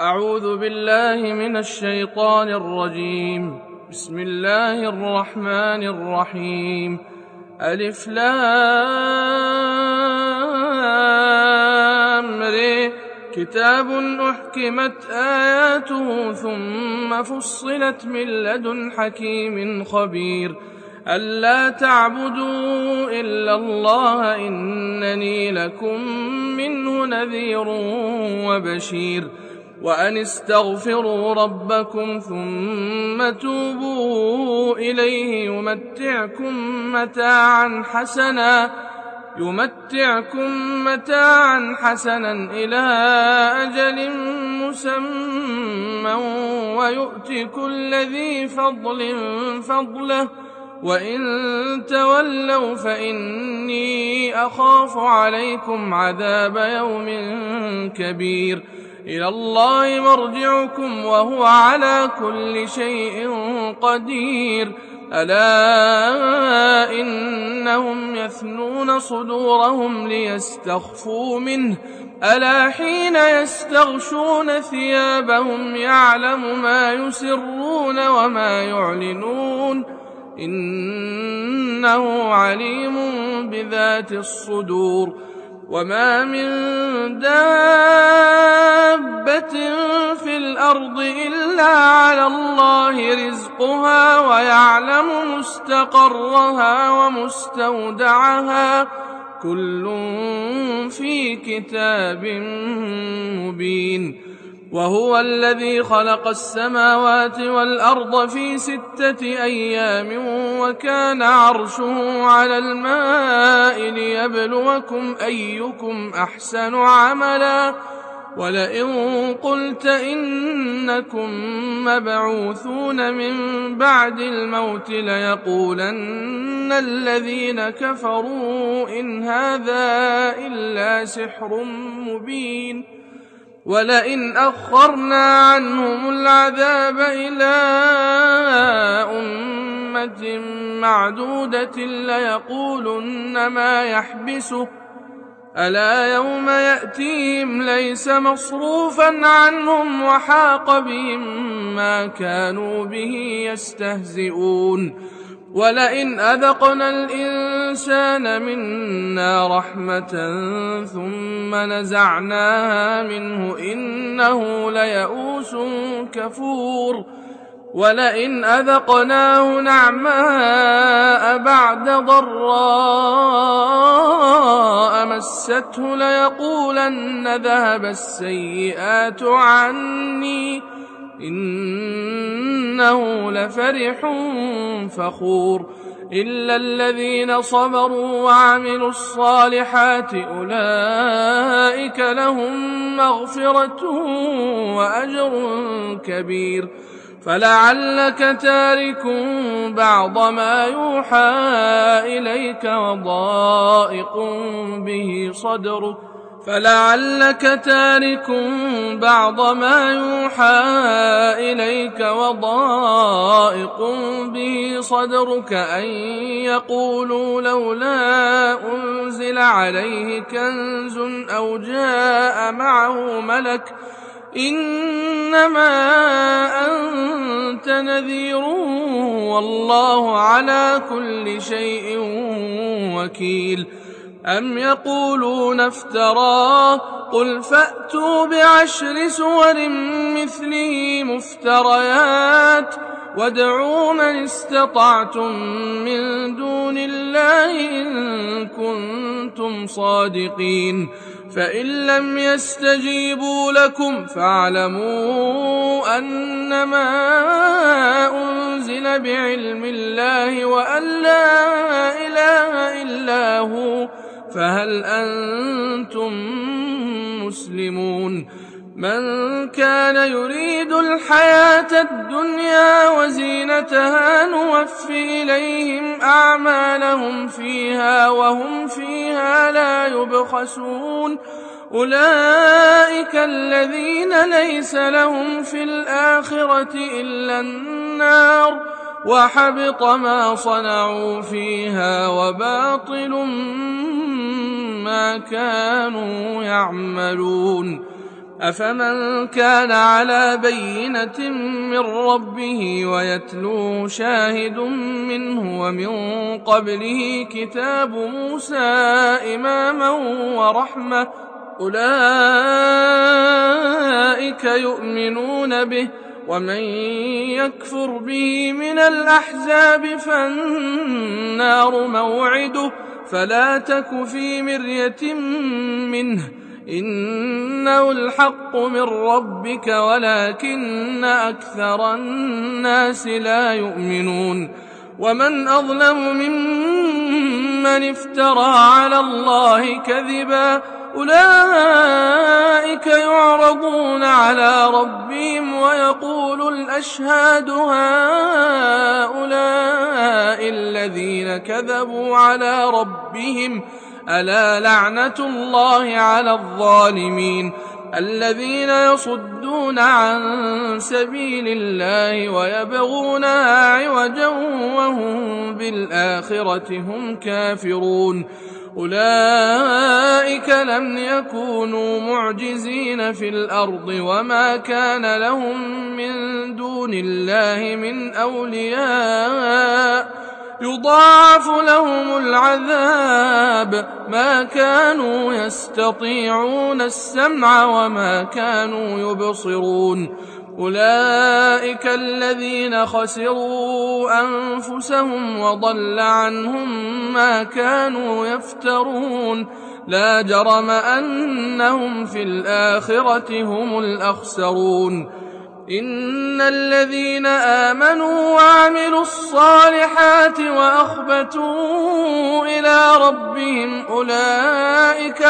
أعوذ بالله من الشيطان الرجيم. بسم الله الرحمن الرحيم. ألف لام ر. كتاب أحكمت آياته ثم فصلت من لدن حكيم خبير. ألا تعبدوا إلا الله إنني لكم منه نذير وبشير. وأن استغفروا ربكم ثم توبوا إليه يمتعكم متاعا حسنا إلى أجل مسمى ويؤت كل ذي فضل فضله وإن تولوا فإني أخاف عليكم عذاب يوم كبير. إلى الله مرجعكم وهو على كل شيء قدير. ألا إنهم يثنون صدورهم ليستخفوا منه ألا حين يستغشون ثيابهم يعلم ما يسرون وما يعلنون إنه عليم بذات الصدور. وما من دابة في الأرض إلا على الله رزقها ويعلم مستقرها ومستودعها كل في كتاب مبين. وهو الذي خلق السماوات والأرض في 6 أيام وكان عرشه على الماء ليبلوكم أيكم أحسن عملا. ولئن قلت إنكم مبعوثون من بعد الموت ليقولن الذين كفروا إن هذا إلا سحر مبين. ولئن أخرنا عنهم العذاب إلى أمة معدودة ليقولن ما يحبسه ألا يوم يأتيهم ليس مصروفا عنهم وحاق بهم ما كانوا به يستهزئون. ولئن أذقنا الإنسان منا رحمة ثم نزعناها منه إنه ليئوس كفور. ولئن أذقناه نعماء بعد ضراء مسته ليقولن ذهب السيئات عني إنه لفرح فخور. إلا الذين صبروا وعملوا الصالحات أولئك لهم مغفرة وأجر كبير. فلعلك تارك بعض ما يوحى إليك وضائق به صدرك أن يقولوا لولا أنزل عليه كنز أو جاء معه ملك إنما أنت نذير والله على كل شيء وكيل. أم يقولون افتراه قل فأتوا ب10 سور مثله مفتريات وادعوا من استطعتم من دون الله إن كنتم صادقين. فإن لم يستجيبوا لكم فاعلموا أنما أنزل بعلم الله وأن لا إله إلا هو فهل أنتم مسلمون. من كان يريد الحياة الدنيا وزينتها نوفي إليهم أعمالهم فيها وهم فيها لا يبخسون. أولئك الذين ليس لهم في الآخرة إلا النار وحبط ما صنعوا فيها وباطل ما كانوا يعملون. أفمن كان على بينة من ربه ويتلوه شاهد منه ومن قبله كتاب موسى إماما ورحمة أولئك يؤمنون به ومن يكفر به من الأحزاب فالنار موعده فلا تك في مرية منه إنه الحق من ربك ولكن أكثر الناس لا يؤمنون ومن أظلم ممن افترى على الله كذبا أولئك يعرضون على ربهم ويقول الأشهاد هؤلاء الذين كذبوا على ربهم ألا لعنة الله على الظالمين الذين يصدون عن سبيل الله ويبغونها عوجا وهم بالآخرة هم كافرون أولئك لم يكونوا معجزين في الأرض وما كان لهم من دون الله من أولياء يضاعف لهم العذاب ما كانوا يستطيعون السمع وما كانوا يبصرون أولئك الذين خسروا أنفسهم وضل عنهم ما كانوا يفترون لا جرم أنهم في الآخرة هم الأخسرون إن الذين آمنوا وعملوا الصالحات وأخبتوا إلى ربهم أولئك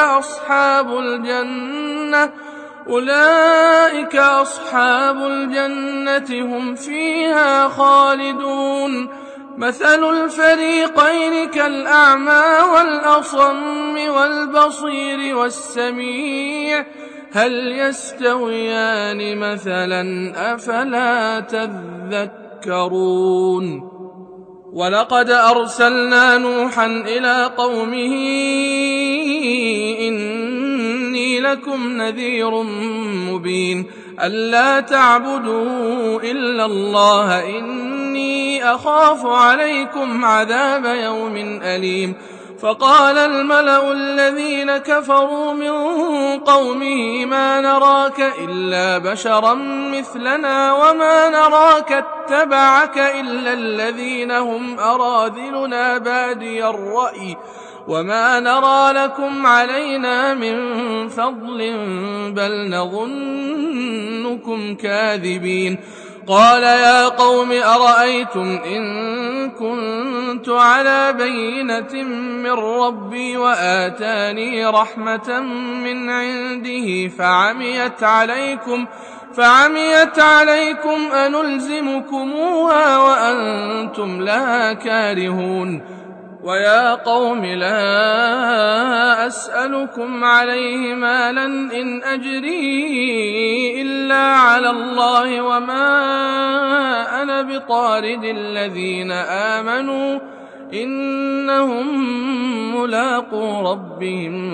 أصحاب الجنة هم فيها خالدون مثل الفريقين كالأعمى والأصم والبصير والسميع هل يستويان مثلا أفلا تذكرون ولقد أرسلنا نوحا إلى قومه إني لكم نذير مبين ألا تعبدوا إلا الله إني أخاف عليكم عذاب يوم أليم فقال الملأ الذين كفروا من قومه ما نراك إلا بشرا مثلنا وما نراك اتبعك إلا الذين هم أراذلنا بادي الرأي وما نرى لكم علينا من فضل بل نظنكم كاذبين قال يا قوم أرأيتم إن كنت على بينة من ربي وآتاني رحمة من عنده فعميت عليكم أنلزمكموها وأنتم لها كارهون ويا قوم لا أسألكم عليه مالا إن أجري إلا على الله وما أنا بطارد الذين آمنوا إنهم ملاقو ربهم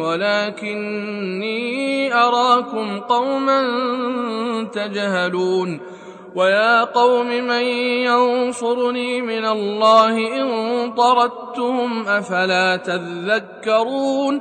ولكني أراكم قوما تجهلون ويا قوم من ينصرني من الله إن طردتهم أفلا تذكرون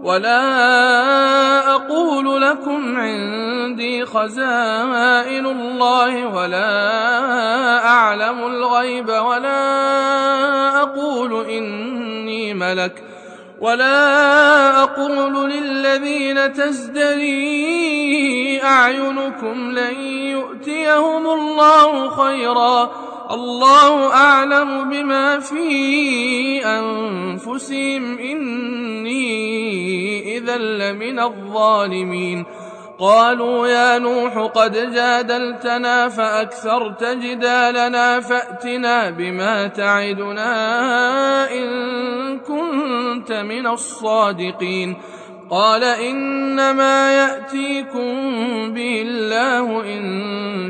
ولا أقول لكم عندي خزائن الله ولا أعلم الغيب ولا أقول إني ملك ولا أقول للذين تزدري أعينكم لن يؤتيهم الله خيرا الله أعلم بما في أنفسهم إني إذا لمن الظالمين قالوا يا نوح قد جادلتنا فأكثرت جدالنا فأتنا بما تعدنا إن كنت من الصادقين قال إنما يأتيكم به الله إن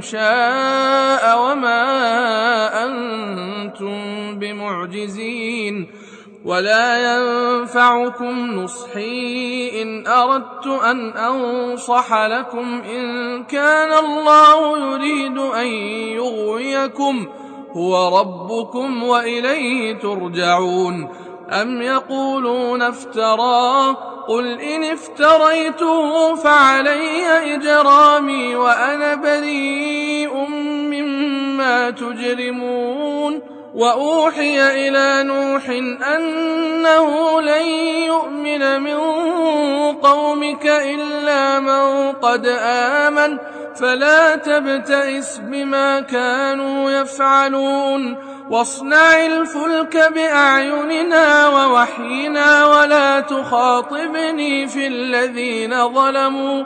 شاء وما أنتم بمعجزين ولا ينفعكم نصحي إن أردت أن أنصح لكم إن كان الله يريد أن يغويكم هو ربكم وإليه ترجعون. أم يقولون افتراه قل إن افتريته فعلي إجرامي وأنا بريء مما تجرمون. وأوحي إلى نوح أنه لن يؤمن من قومك إلا من قد آمن فلا تبتئس بما كانوا يفعلون واصنع الفلك بأعيننا ووحينا ولا تخاطبني في الذين ظلموا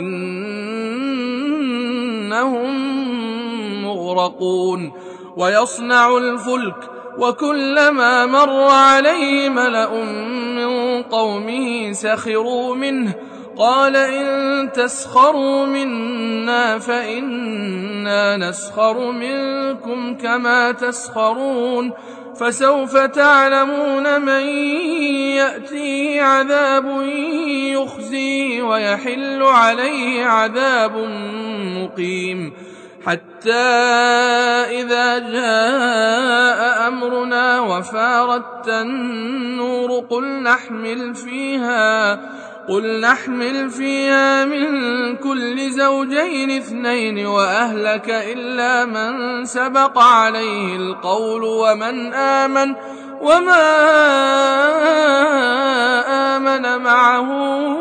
إنهم مغرقون. ويصنع الفلك وكلما مر عليه ملأ من قومه سخروا منه قال إن تسخروا منا فإنا نسخر منكم كما تسخرون فسوف تعلمون من يأتيه عذاب يخزيه ويحل عليه عذاب مقيم. حتى إذا جاء أمرنا وفارت النور قل نحمل فيها من كل زوجين 2 وأهلك إلا من سبق عليه القول ومن آمن وما آمن معه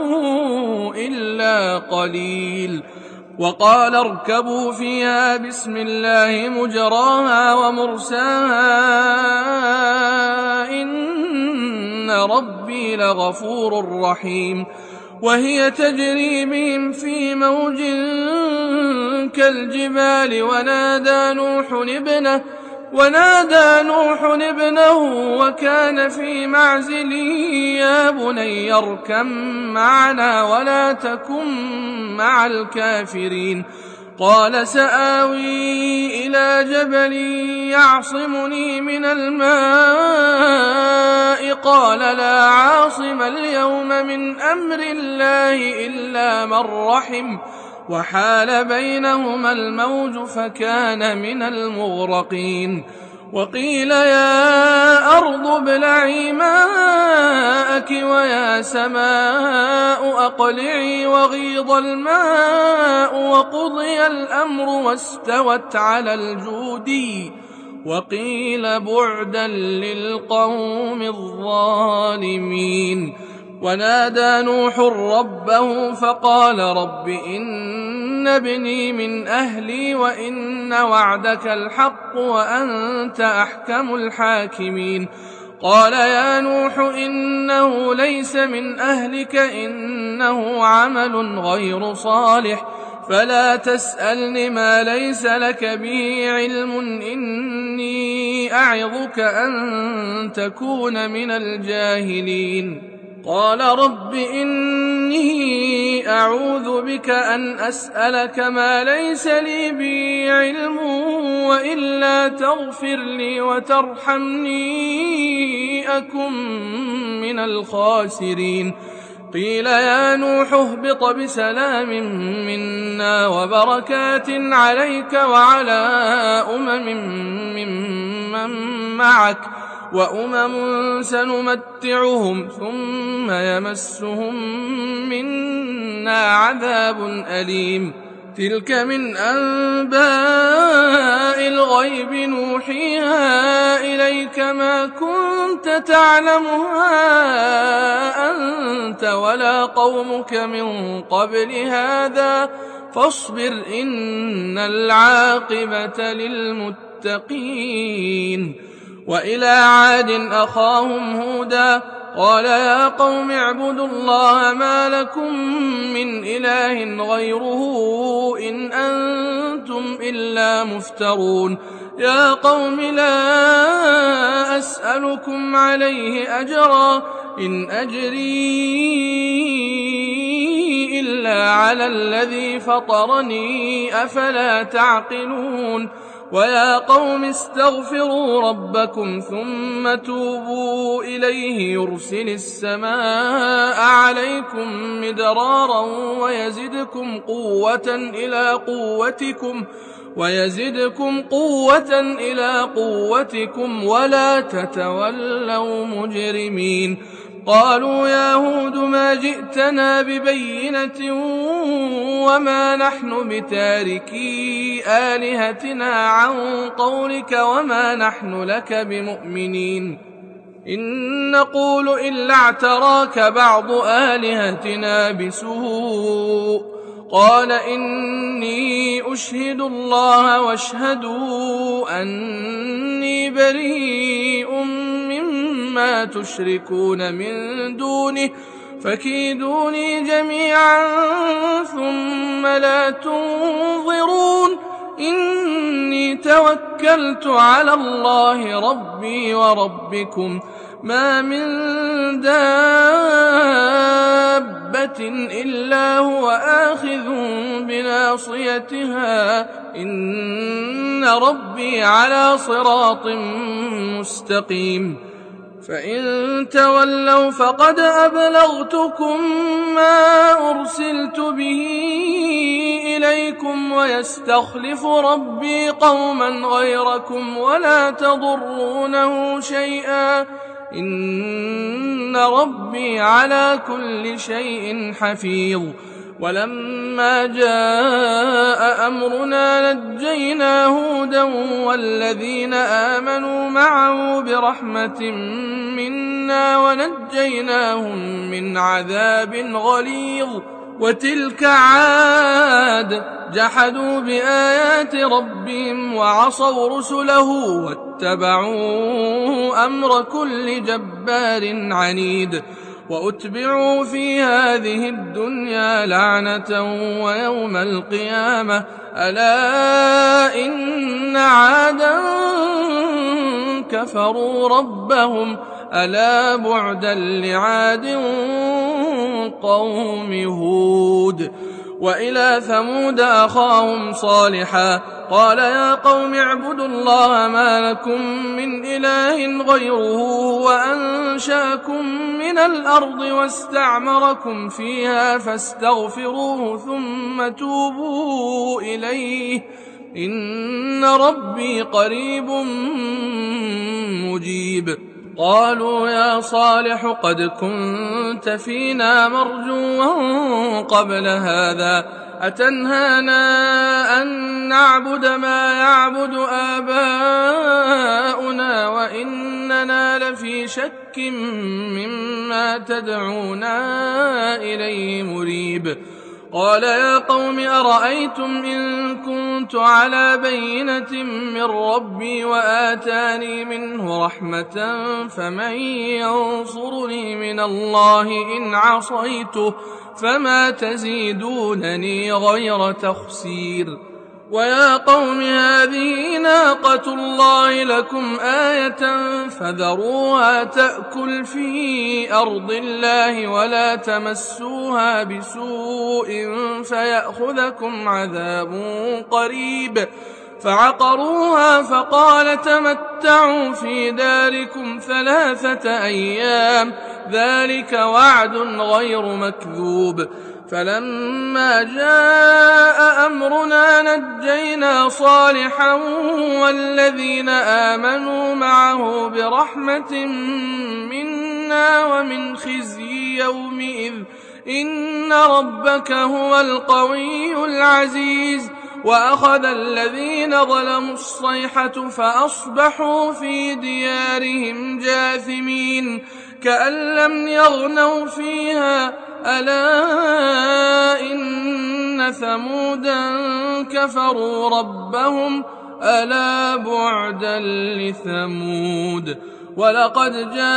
إلا قليل. وقال اركبوا فيها بسم الله مجراها ومرساها إن ربي لغفور رحيم. وهي تجري بهم في موج كالجبال ونادى نوح ابنه وكان في معزل يا بني اركب معنا ولا تكن مع الكافرين. قال سآوي إلى جبل يعصمني من الماء قال لا عاصم اليوم من أمر الله إلا من رحم وحال بينهما الموج فكان من المغرقين. وقيل يا أرض ابلعي ماءك ويا سماء أقلعي وغيض الماء وقضي الأمر واستوت على الجودي وقيل بعدا للقوم الظالمين. ونادى نوح ربه فقال رب إن ابني من أهلي وإن وعدك الحق وأنت أحكم الحاكمين. قال يا نوح إنه ليس من أهلك إنه عمل غير صالح فلا تسألني ما ليس لك به علم إني أعظك أن تكون من الجاهلين. قال رب إني أعوذ بك أن أسألك ما ليس لي به علم وإلا تغفر لي وترحمني أكن من الخاسرين. قيل يا نوح اهبط بسلام منا وبركات عليك وعلى ممن معك وأمم سنمتعهم ثم يمسهم منا عذاب أليم. تلك من أنباء الغيب نوحيها إليك ما كنت تعلمها أنت ولا قومك من قبل هذا فاصبر إن العاقبة للمتقين. وإلى عاد أخاهم هودا قال يا قوم اعبدوا الله ما لكم من إله غيره إن أنتم إلا مفترون. يا قوم لا أسألكم عليه أجرا إن أجري إلا على الذي فطرني أفلا تعقلون. ويا قوم استغفروا ربكم ثم توبوا إليه يرسل السماء عليكم مدرارا ويزدكم قوة إلى قوتكم ولا تتولوا مجرمين. قالوا يا هود ما جئتنا ببينة وما نحن بتاركي آلهتنا عن قولك وما نحن لك بمؤمنين إن نقول إلا اعتراك بعض آلهتنا بسوء قال إني أشهد الله واشهدوا أني بريء مما تشركون من دونه فكيدوني جميعا ثم لا تنظرون إني توكلت على الله ربي وربكم ما من دابة إلا هو آخذ بناصيتها إن ربي على صراط مستقيم فإن تولوا فقد أبلغتكم ما أرسلت به إليكم ويستخلف ربي قوما غيركم ولا تضرونه شيئا إن ربي على كل شيء حفيظ. ولما جاء أمرنا نجينا هودا والذين آمنوا معه برحمة منا ونجيناهم من عذاب غليظ. وتلك عاد جحدوا بآيات ربهم وعصوا رسله واتبعوا أمر كل جبار عنيد وأتبعوا في هذه الدنيا لعنة ويوم القيامة ألا إن عادا كفروا ربهم ألا بعدا لعاد قوم هود. وإلى ثمود أخاهم صالحا قال يا قوم اعبدوا الله ما لكم من إله غيره وأنشأكم من الأرض واستعمركم فيها فاستغفروه ثم توبوا إليه إن ربي قريب مجيب. قالوا يا صالح قد كنت فينا مرجوا قبل هذا أتنهانا أن نعبد ما يعبد آباؤنا وإننا لفي شك مما تدعونا إليه مريب. قال يا قوم أرأيتم إن كنت على بينة من ربي وآتاني منه رحمة فمن ينصرني من الله إن عصيته فما تزيدونني غير تخسير. ويا قوم هذه ناقة الله لكم آية فذروها تأكل في أرض الله ولا تمسوها بسوء فيأخذكم عذاب قريب. فعقروها فقال تمتعوا في داركم 3 أيام ذلك وعد غير مكذوب. فلما جاء أمرنا نجينا صالحا والذين آمنوا معه برحمة منا ومن خزي يومئذ إن ربك هو القوي العزيز. وأخذ الذين ظلموا الصيحة فأصبحوا في ديارهم جاثمين كأن لم يغنوا فيها ألا إن ثمودا كفروا ربهم ألا بعدا لثمود. ولقد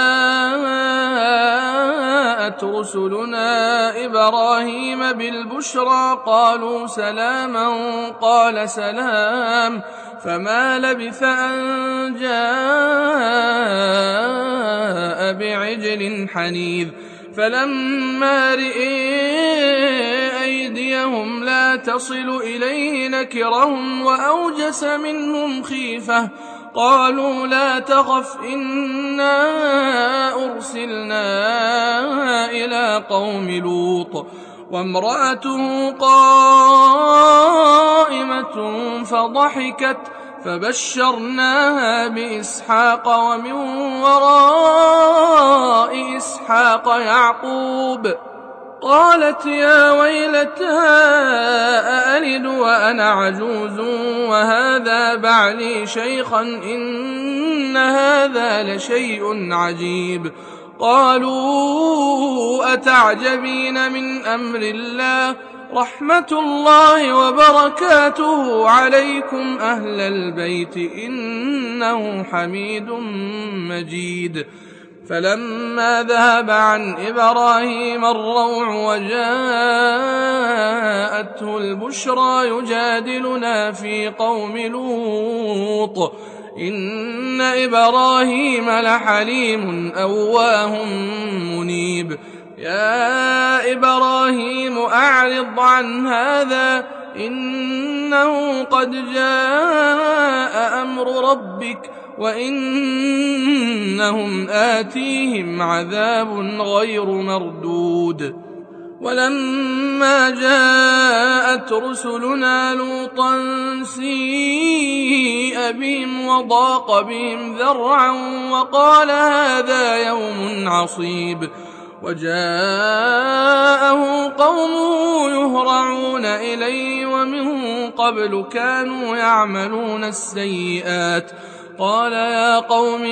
جاءت رسلنا إبراهيم بالبشرى قالوا سلاما قال سلام فما لبث أن جاء بعجل حنيذ. فلما رئي أيديهم لا تصل إليه نكرهم وأوجس منهم خيفة. قالوا لا تخف إنا أرسلنا إلى قوم لوط وامرأته قائمة فضحكت فبشرناها بإسحاق ومن وراء إسحاق يعقوب. قالت يا ويلتى أألد وأنا عجوز وهذا بعلي شيخا إن هذا لشيء عجيب. قالوا أتعجبين من أمر الله رحمة الله وبركاته عليكم أهل البيت إنه حميد مجيد. فلما ذهب عن إبراهيم الروع وجاءته البشرى يجادلنا في قوم لوط إن إبراهيم لحليم أواه منيب. يا إبراهيم أعرض عن هذا إنه قد جاء أمر ربك وإنهم آتيهم عذاب غير مردود. ولما جاءت رسلنا لوطا سيء بهم وضاق بهم ذرعا وقال هذا يوم عصيب. وجاءه قومه يهرعون إليه ومن قبل كانوا يعملون السيئات. قال يا قوم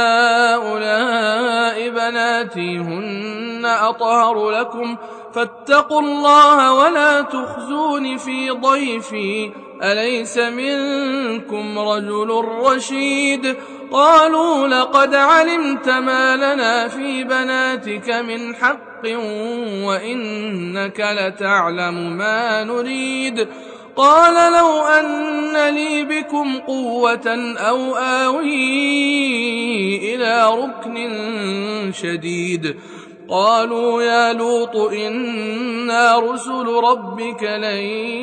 هؤلاء بناتي هن أطهر لكم فاتقوا الله ولا تخزون في ضيفي أليس منكم رجل رشيد. قالوا لقد علمت ما لنا في بناتك من حق وإنك لتعلم ما نريد. قال لو أن لي بكم قوة أو آوي إلى ركن شديد. قالوا يا لوط إنا رسل ربك لن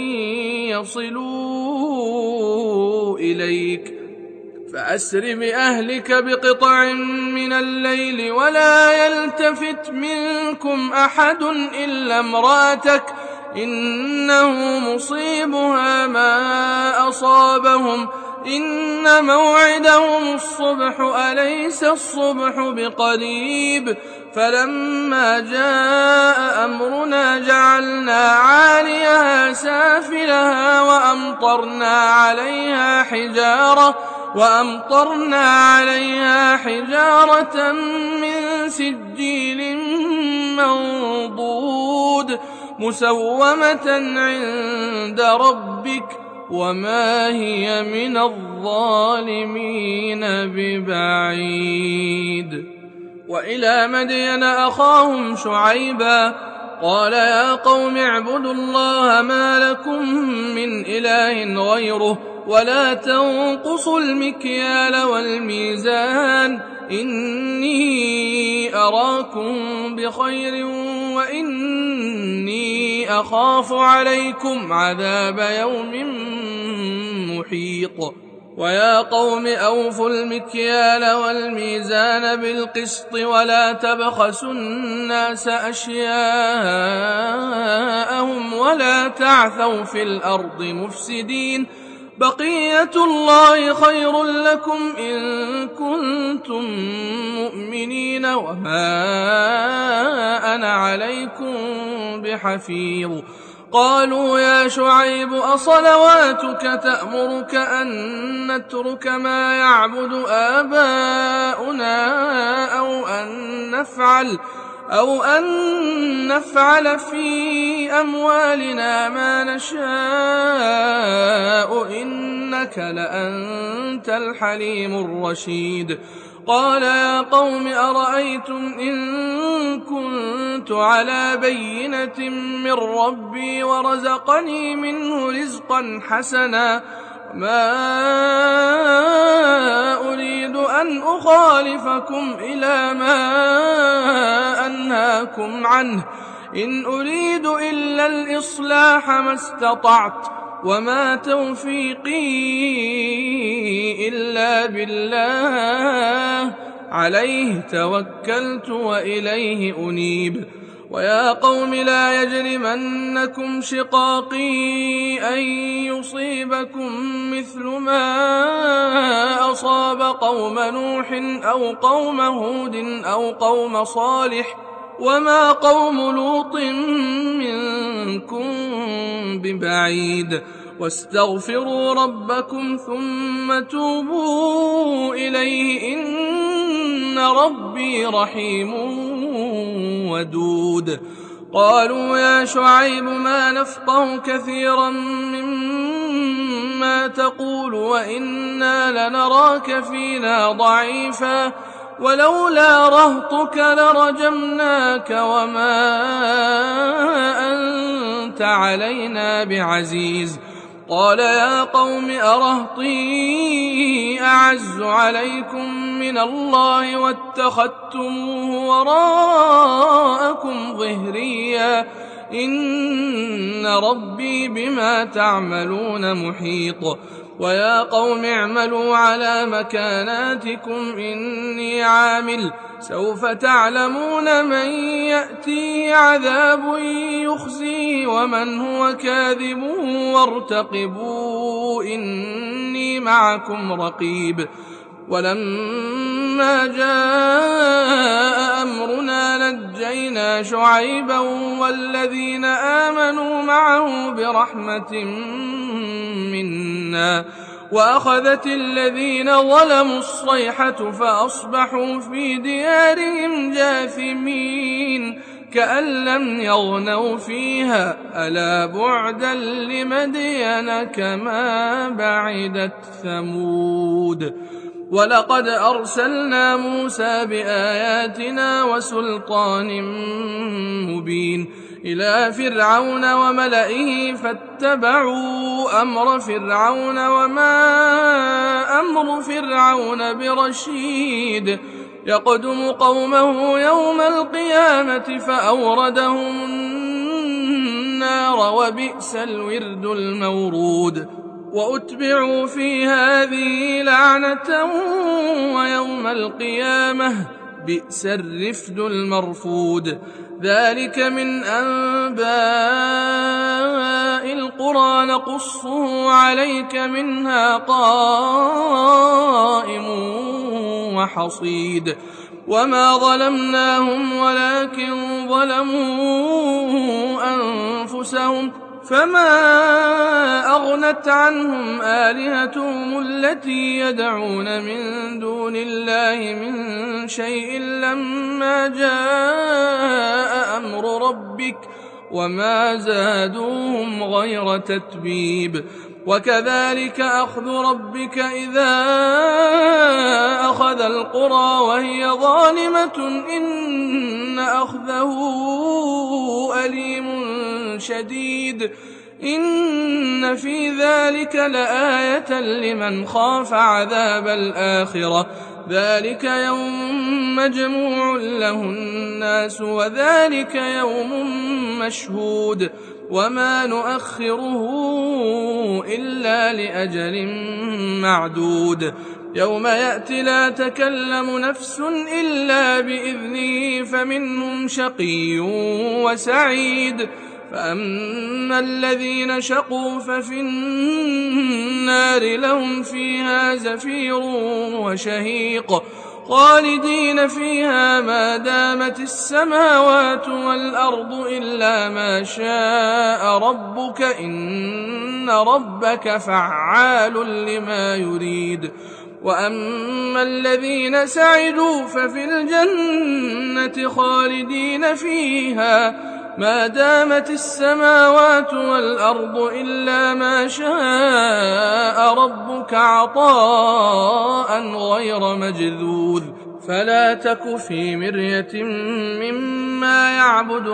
يصلوا إليك فأسر بأهلك بقطع من الليل ولا يلتفت منكم أحد إلا امرأتك إنه مصيبها ما أصابهم إن موعدهم الصبح أليس الصبح بقريب. فلما جاء أمرنا جعلنا عاليها سافلها وأمطرنا عليها حجارة من سجيل منضود مسومة عند ربك وما هي من الظالمين ببعيد. وإلى مدين أخاهم شعيبا قال يا قوم اعبدوا الله ما لكم من إله غيره ولا تنقصوا المكيال والميزان إني أراكم بخير وإني أخاف عليكم عذاب يوم محيط. ويا قوم أوفوا المكيال والميزان بالقسط ولا تبخسوا الناس أشياءهم ولا تعثوا في الأرض مفسدين بقية الله خير لكم إن كنتم مؤمنين وما أنا عليكم بحفيظ. قالوا يا شعيب أصلواتك تأمرك أن نترك ما يعبد آباؤنا أو أن نفعل في أموالنا ما نشاء إنك لأنت الحليم الرشيد. قال يا قوم أرأيتم إن كنت على بينة من ربي ورزقني منه رزقا حسنا ما أريد أن أخالفكم إلى ما أنهاكم عنه إن أريد إلا الإصلاح ما استطعت وما توفيقي إلا بالله عليه توكلت وإليه أنيب ويا قوم لا يجرمنكم شقاقي أن يصيبكم مثل ما أصاب قوم نوح أو قوم هود أو قوم صالح وما قوم لوط منكم ببعيد واستغفروا ربكم ثم توبوا إليه إن ربي رحيم ودود قالوا يا شعيب ما نفقه كثيرا مما تقول وإنا لنراك فينا ضعيفا ولولا رهطك لرجمناك وما أنت علينا بعزيز قال يا قوم أرهطي أعز عليكم من الله واتخذتموه وراءكم ظهريا إن ربي بما تعملون محيط ويا قوم اعملوا على مكاناتكم إني عامل سوف تعلمون من يأتيه عذاب يخزيه ومن هو كاذب وارتقبوا إني معكم رقيب ولما جاء أمرنا نجينا شعيبا والذين آمنوا معه برحمة منا وأخذت الذين ظلموا الصيحة فأصبحوا في ديارهم جاثمين كأن لم يغنوا فيها ألا بعدا لمدين كما بعدت ثمود ولقد أرسلنا موسى بآياتنا وسلطان مبين إلى فرعون وملئه فاتبعوا أمر فرعون وما أمر فرعون برشيد يقدم قومه يوم القيامة فأوردهم النار وبئس الورد المورود وأتبعوا في هذه لعنة ويوم القيامة بئس الرفد المرفود ذلك من أنباء القرى نقصه عليك منها قائم وحصيد وما ظلمناهم ولكن ظلموا أنفسهم فما أغنت عنهم آلهتهم التي يدعون من دون الله من شيء لما جاء أمر ربك وما زادوهم غير تتبيب وكذلك أخذ ربك إذا أخذ القرى وهي ظالمة إن أخذه أليم شديد إن في ذلك لآية لمن خاف عذاب الآخرة ذلك يوم مجموع له الناس وذلك يوم مشهود وما نؤخره إلا لأجل معدود يوم يأتي لا تكلم نفس إلا بإذنه فمنهم شقي وسعيد فأما الذين شقوا ففي النار لهم فيها زفير وشهيق خالدين فيها ما دامت السماوات والأرض إلا ما شاء ربك إن ربك فعال لما يريد وأما الذين سعدوا ففي الجنة خالدين فيها ما دامت السماوات والأرض إلا ما شاء ربك عطاء غير مجذوذ فلا تك في مرية مما يعبد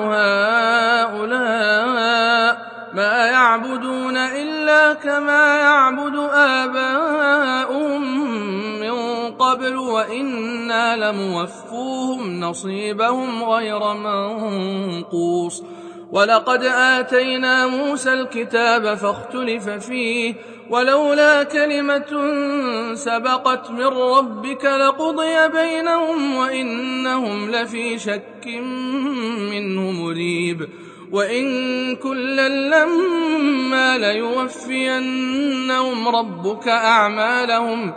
هؤلاء ما يعبدون إلا كما يعبد آباؤهم من قبل قبل وإنا لموفوهم نصيبهم غير منقوص. ولقد آتينا موسى الكتاب فاختلف فيه ولولا كلمة سبقت من ربك لقضي بينهم وإنهم لفي شك منه مريب. وإن كلا لما ليوفينهم ربك أعمالهم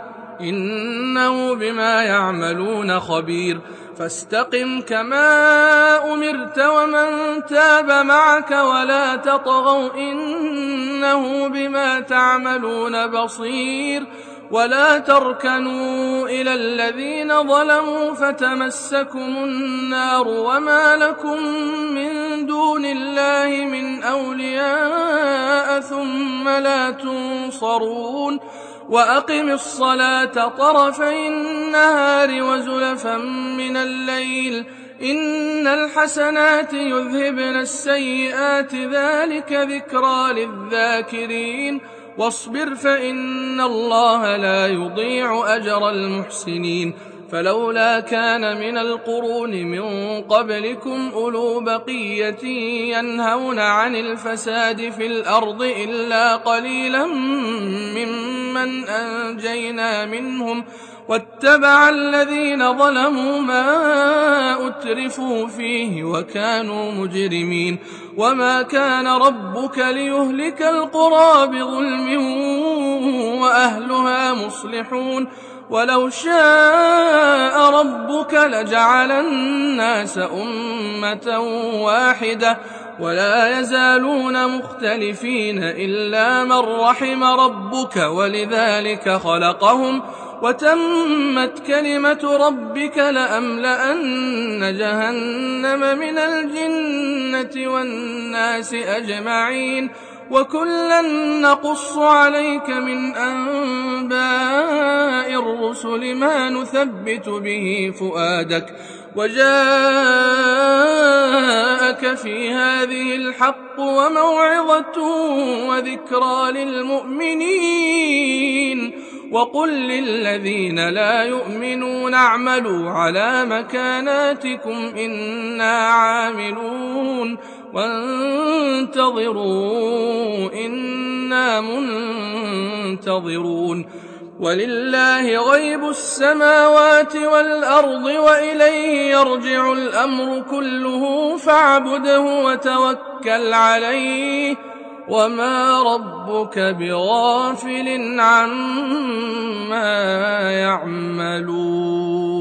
إنه بما يعملون خبير. فاستقم كما أمرت ومن تاب معك ولا تطغوا إنه بما تعملون بصير. ولا تركنوا إلى الذين ظلموا فتمسكم النار وما لكم من دون الله من أولياء ثم لا تنصرون. وأقم الصلاة طرفي النهار وزلفا من الليل إن الحسنات يذهبن السيئات ذلك ذكرى للذاكرين. واصبر فإن الله لا يضيع أجر المحسنين. فلولا كان من القرون من قبلكم أولو بقية ينهون عن الفساد في الأرض إلا قليلا ممن أنجينا منهم واتبع الذين ظلموا ما أترفوا فيه وكانوا مجرمين. وما كان ربك ليهلك القرى بظلم وأهلها مصلحون. ولو شاء ربك لجعل الناس أمة واحدة ولا يزالون مختلفين إلا من رحم ربك ولذلك خلقهم وتمت كلمة ربك لأملأن جهنم من الجنة والناس أجمعين. وكلا نقص عليك من أنباء الرسل ما نثبت به فؤادك وجاءك في هذه الحق وموعظة وذكرى للمؤمنين. وقل للذين لا يؤمنون اعملوا على مكاناتكم إنا عاملون وانتظروا إنا منتظرون. ولله غيب السماوات والأرض وإليه يرجع الأمر كله فاعبده وتوكل عليه وما ربك بغافل عما يعملون.